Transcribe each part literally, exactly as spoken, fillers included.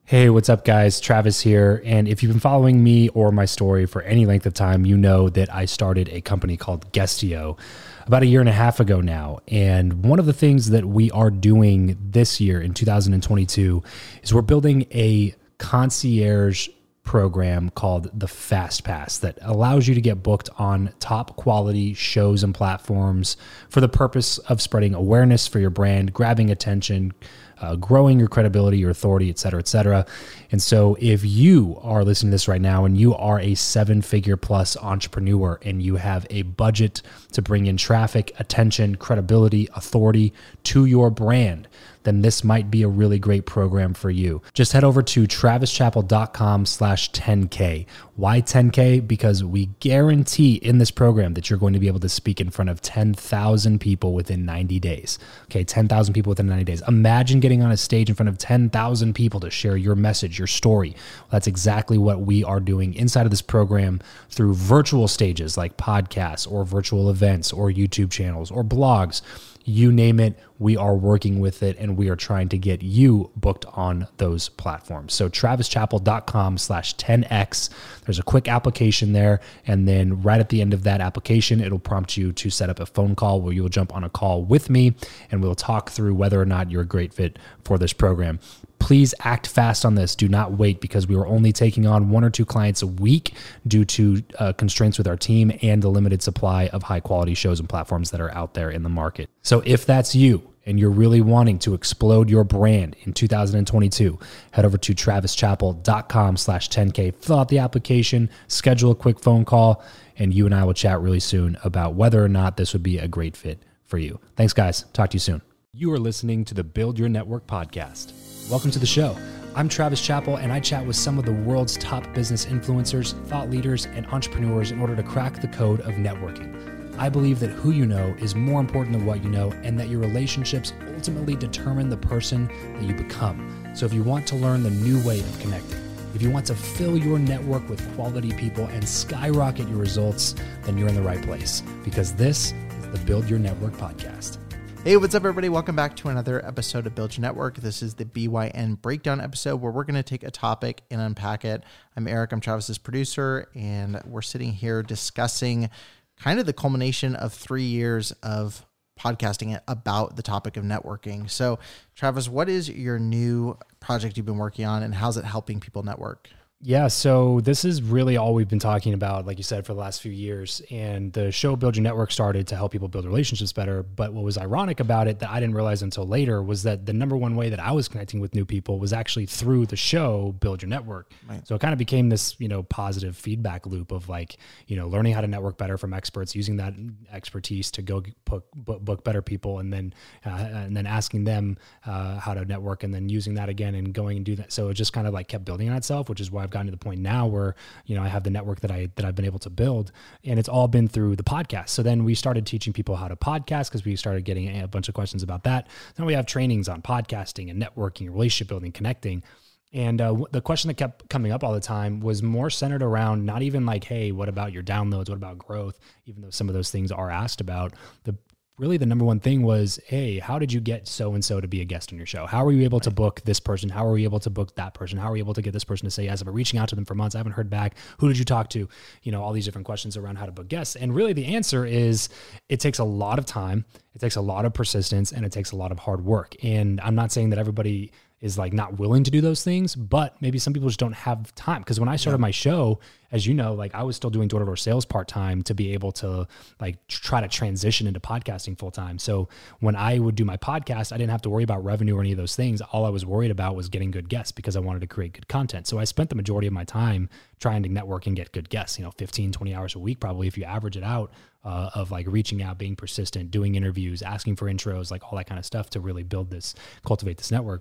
Hey, what's up, guys? Travis here. And if you've been following me or my story for any length of time, you know that I started a company called Guestio about a year and a half ago now. And one of the things that we are doing this year in two thousand twenty-two is we're building a concierge program called the Fast Pass that allows you to get booked on top quality shows and platforms for the purpose of spreading awareness for your brand, grabbing attention, Uh, growing your credibility, your authority, et cetera, et cetera. And so if you are listening to this right now and you are a seven figure plus entrepreneur and you have a budget to bring in traffic, attention, credibility, authority to your brand, then this might be a really great program for you. Just head over to travischappell.com slash 10K. Why ten K? Because we guarantee in this program that you're going to be able to speak in front of ten thousand people within ninety days. Okay, ten thousand people within ninety days. Imagine getting on a stage in front of ten thousand people to share your message, your story. Well, that's exactly what we are doing inside of this program through virtual stages like podcasts or virtual events or YouTube channels or blogs. You name it, we are working with it, and we are trying to get you booked on those platforms. So travischappell.com slash 10X. There's a quick application there, and then right at the end of that application, it'll prompt you to set up a phone call where you'll jump on a call with me, and we'll talk through whether or not you're a great fit for this program. Please act fast on this. Do not wait, because we are only taking on one or two clients a week due to uh, constraints with our team and the limited supply of high quality shows and platforms that are out there in the market. So if that's you and you're really wanting to explode your brand in two thousand twenty-two, head over to travischappell.com slash 10K, fill out the application, schedule a quick phone call, and you and I will chat really soon about whether or not this would be a great fit for you. Thanks, guys. Talk to you soon. You are listening to the Build Your Network podcast. Welcome to the show. I'm Travis Chappell, and I chat with some of the world's top business influencers, thought leaders, and entrepreneurs in order to crack the code of networking. I believe that who you know is more important than what you know, and that your relationships ultimately determine the person that you become. So if you want to learn the new way of connecting, if you want to fill your network with quality people and skyrocket your results, then you're in the right place, because this is the Build Your Network podcast. Hey, what's up, everybody? Welcome back to another episode of Build Your Network. This is the B Y N Breakdown episode where we're going to take a topic and unpack it. I'm Eric. I'm Travis's producer, and we're sitting here discussing kind of the culmination of three years of podcasting about the topic of networking. So, Travis, what is your new project you've been working on, and how's it helping people network? Yeah, so this is really all we've been talking about, like you said, for the last few years. And the show Build Your Network started to help people build relationships better. But what was ironic about it that I didn't realize until later was that the number one way that I was connecting with new people was actually through the show Build Your Network. Right. So it kind of became this, you know, positive feedback loop of like, you know, learning how to network better from experts, using that expertise to go book, book, book better people, and then uh, and then asking them uh, how to network, and then using that again and going and do that. So it just kind of like kept building on itself, which is why I've gotten to the point now where, you know, I have the network that I, that I've been able to build, and it's all been through the podcast. So then we started teaching people how to podcast because we started getting a bunch of questions about that. Then we have trainings on podcasting and networking, relationship building, connecting. And uh, the question that kept coming up all the time was more centered around not even like, hey, what about your downloads? What about growth? Even though some of those things are asked about, the really the number one thing was, hey, how did you get so-and-so to be a guest on your show? How were you able to book this person? How were you able to book that person? How were you able to get this person to say yes? I've been reaching out to them for months. I haven't heard back. Who did you talk to? You know, all these different questions around how to book guests. And really the answer is it takes a lot of time. It takes a lot of persistence, and it takes a lot of hard work. And I'm not saying that everybody is like not willing to do those things, but maybe some people just don't have time. Because when I started yeah. my show, as you know, like I was still doing door-to-door sales part-time to be able to like try to transition into podcasting full-time. So when I would do my podcast, I didn't have to worry about revenue or any of those things. All I was worried about was getting good guests because I wanted to create good content. So I spent the majority of my time trying to network and get good guests, you know, fifteen, twenty hours a week, probably, if you average it out, uh, of like reaching out, being persistent, doing interviews, asking for intros, like all that kind of stuff to really build this, cultivate this network.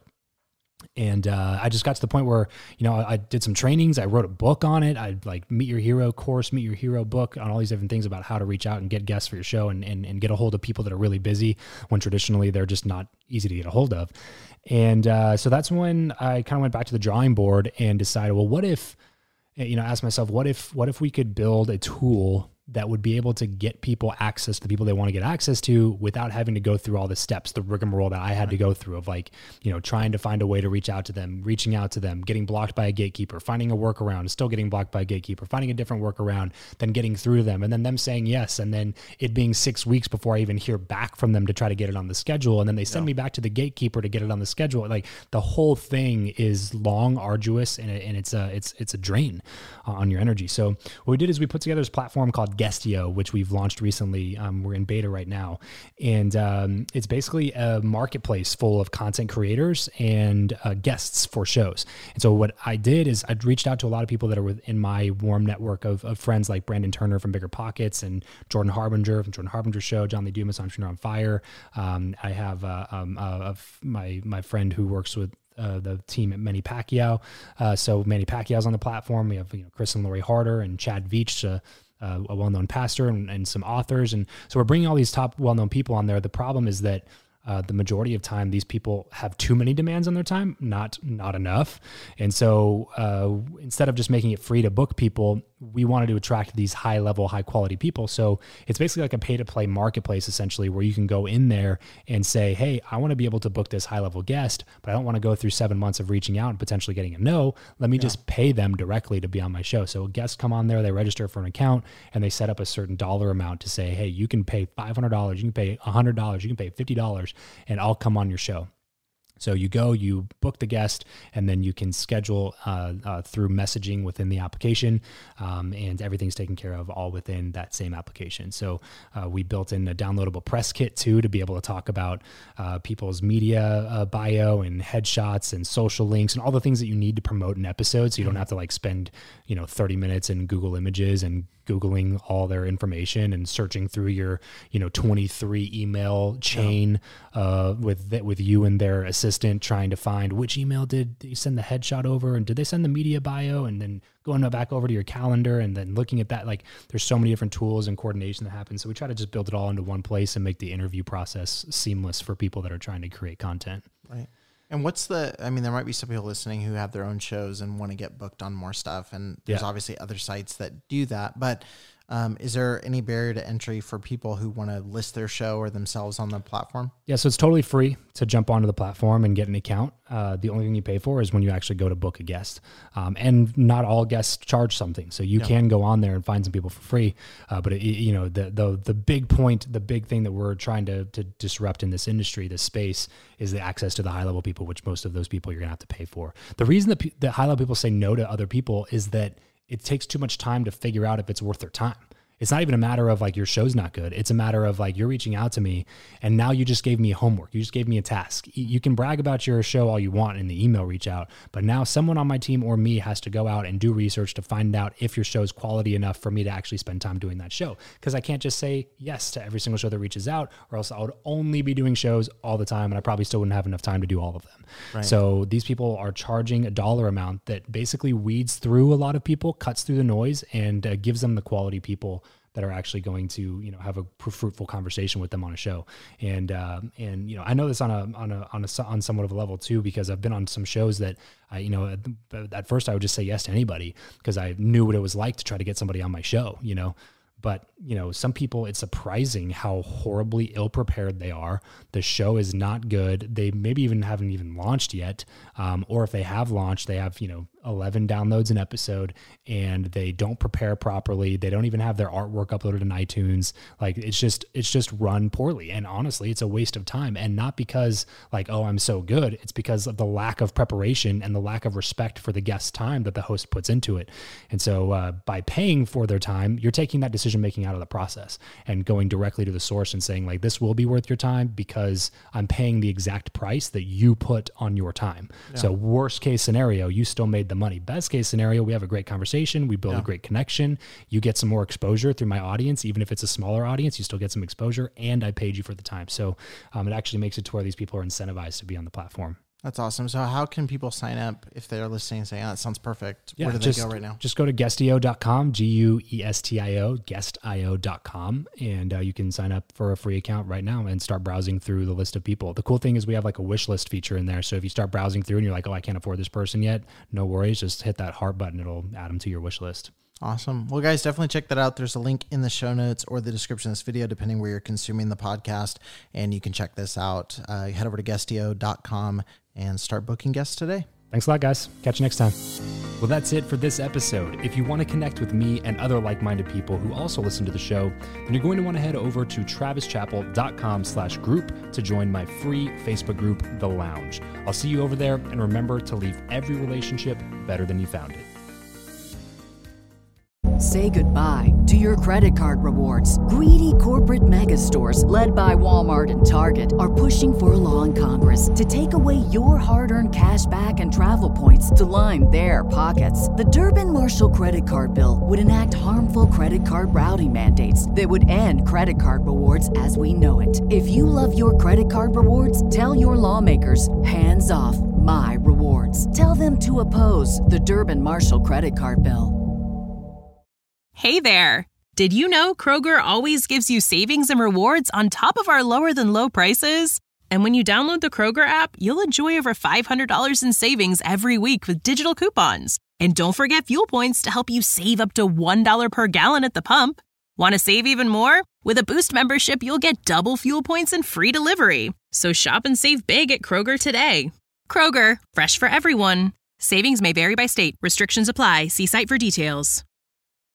And uh, I just got to the point where, you know, I did some trainings. I wrote a book on it. I like Meet Your Hero course, Meet Your Hero book on all these different things about how to reach out and get guests for your show and, and, and get a hold of people that are really busy when traditionally they're just not easy to get a hold of. And uh, so that's when I kind of went back to the drawing board and decided, well, what if, you know, ask myself, what if, what if we could build a tool that would be able to get people access to the people they want to get access to without having to go through all the steps, the rigmarole that I had to go through of like, you know, trying to find a way to reach out to them, reaching out to them, getting blocked by a gatekeeper, finding a workaround, still getting blocked by a gatekeeper, finding a different workaround, then getting through them, and then them saying yes, and then it being six weeks before I even hear back from them to try to get it on the schedule, and then they send yeah. me back to the gatekeeper to get it on the schedule. Like the whole thing is long, arduous, and, it, and it's a it's it's a drain on your energy. So what we did is we put together this platform called Guestio, which we've launched recently. Um, we're in beta right now. And um, it's basically a marketplace full of content creators and uh, guests for shows. And so what I did is I reached out to a lot of people that are within my warm network of, of friends like Brandon Turner from Bigger Pockets and Jordan Harbinger from Jordan Harbinger Show, John Lee Dumas, Entrepreneur on Fire. Um, I have uh, um, uh, my, my friend who works with Uh, the team at Manny Pacquiao. Uh, so Manny Pacquiao's on the platform. We have, you know, Chris and Lori Harder and Chad Veach, uh, uh, a well-known pastor, and, and some authors. And so we're bringing all these top well-known people on there. The problem is that uh, the majority of time, these people have too many demands on their time, not not enough. And so uh, instead of just making it free to book people, we wanted to attract these high level, high quality people. So it's basically like a pay to play marketplace, essentially, where you can go in there and say, hey, I want to be able to book this high level guest, but I don't want to go through seven months of reaching out and potentially getting a no. Let me yeah. just pay them directly to be on my show. So guests come on there, they register for an account, and they set up a certain dollar amount to say, hey, you can pay five hundred dollars, you can pay one hundred dollars, you can pay fifty dollars, and I'll come on your show. So you go, you book the guest, and then you can schedule uh, uh, through messaging within the application, um, and everything's taken care of all within that same application. So uh, we built in a downloadable press kit too to be able to talk about uh, people's media uh, bio and headshots and social links and all the things that you need to promote an episode. So you don't have to like spend, you know, thirty minutes in Google Images and Googling all their information and searching through your, you know, twenty-three email chain uh, with with you and their assistant trying to find which email did you send the headshot over, and did they send the media bio, and then going back over to your calendar and then looking at that. Like there's so many different tools and coordination that happens. So we try to just build it all into one place and make the interview process seamless for people that are trying to create content. Right. And what's the, I mean, there might be some people listening who have their own shows and want to get booked on more stuff. And there's yeah. obviously other sites that do that, but um, is there any barrier to entry for people who want to list their show or themselves on the platform? Yeah. So it's totally free to jump onto the platform and get an account. Uh, the only thing you pay for is when you actually go to book a guest. Um, and not all guests charge something. So you yeah. can go on there and find some people for free. Uh, but it, you know, the, the, the big point, the big thing that we're trying to, to disrupt in this industry, this space, is the access to the high level people, which most of those people you're gonna have to pay for. The reason that, that high level people say no to other people is that it takes too much time to figure out if it's worth their time. It's not even a matter of like your show's not good. It's a matter of like you're reaching out to me and now you just gave me homework. You just gave me a task. You can brag about your show all you want in the email reach out, but now someone on my team or me has to go out and do research to find out if your show's quality enough for me to actually spend time doing that show. Because I can't just say yes to every single show that reaches out, or else I would only be doing shows all the time and I probably still wouldn't have enough time to do all of them. Right. So these people are charging a dollar amount that basically weeds through a lot of people, cuts through the noise, and uh, gives them the quality people that are actually going to, you know, have a fruitful conversation with them on a show. And, uh, and, you know, I know this on a, on a, on a, on somewhat of a level too, because I've been on some shows that I, you know, at, at first I would just say yes to anybody because I knew what it was like to try to get somebody on my show, you know. But, you know, some people, it's surprising how horribly ill-prepared they are. The show is not good. They maybe even haven't even launched yet. Um, or if they have launched, they have, you know, eleven downloads an episode and they don't prepare properly. They don't even have their artwork uploaded in iTunes. Like it's just, it's just run poorly. And honestly, it's a waste of time. And not because like, oh, I'm so good. It's because of the lack of preparation and the lack of respect for the guest's time that the host puts into it. And so uh, by paying for their time, you're taking that decision making out of the process and going directly to the source and saying like, this will be worth your time because I'm paying the exact price that you put on your time. Yeah. So worst case scenario, you still made the money. Best case scenario, we have a great conversation. We build yeah. a great connection. You get some more exposure through my audience. Even if it's a smaller audience, you still get some exposure and I paid you for the time. So um, it actually makes it to where these people are incentivized to be on the platform. That's awesome. So how can people sign up if they're listening and saying, oh, that sounds perfect? Yeah, Where do just, they go right now? Just go to guestio dot com, G U E S T I O, guest I O dot com. And uh, you can sign up for a free account right now and start browsing through the list of people. The cool thing is we have like a wish list feature in there. So if you start browsing through and you're like, oh, I can't afford this person yet, no worries. Just hit that heart button. It'll add them to your wish list. Awesome. Well, guys, definitely check that out. There's a link in the show notes or the description of this video, depending where you're consuming the podcast, and you can check this out. Uh, head over to guestio dot com and start booking guests today. Thanks a lot, guys. Catch you next time. Well, that's it for this episode. If you want to connect with me and other like-minded people who also listen to the show, then you're going to want to head over to travis chappell dot com slash group to join my free Facebook group, The Lounge. I'll see you over there, and remember to leave every relationship better than you found it. Say goodbye to your credit card rewards. Greedy corporate mega stores, led by Walmart and Target, are pushing for a law in Congress to take away your hard-earned cash back and travel points to line their pockets. The Durbin-Marshall credit card bill would enact harmful credit card routing mandates that would end credit card rewards as we know it. If you love your credit card rewards, tell your lawmakers, hands off my rewards. Tell them to oppose the Durbin-Marshall credit card bill. Hey there! Did you know Kroger always gives you savings and rewards on top of our lower-than-low prices? And when you download the Kroger app, you'll enjoy over five hundred dollars in savings every week with digital coupons. And don't forget fuel points to help you save up to one dollar per gallon at the pump. Want to save even more? With a Boost membership, you'll get double fuel points and free delivery. So shop and save big at Kroger today. Kroger, fresh for everyone. Savings may vary by state. Restrictions apply. See site for details.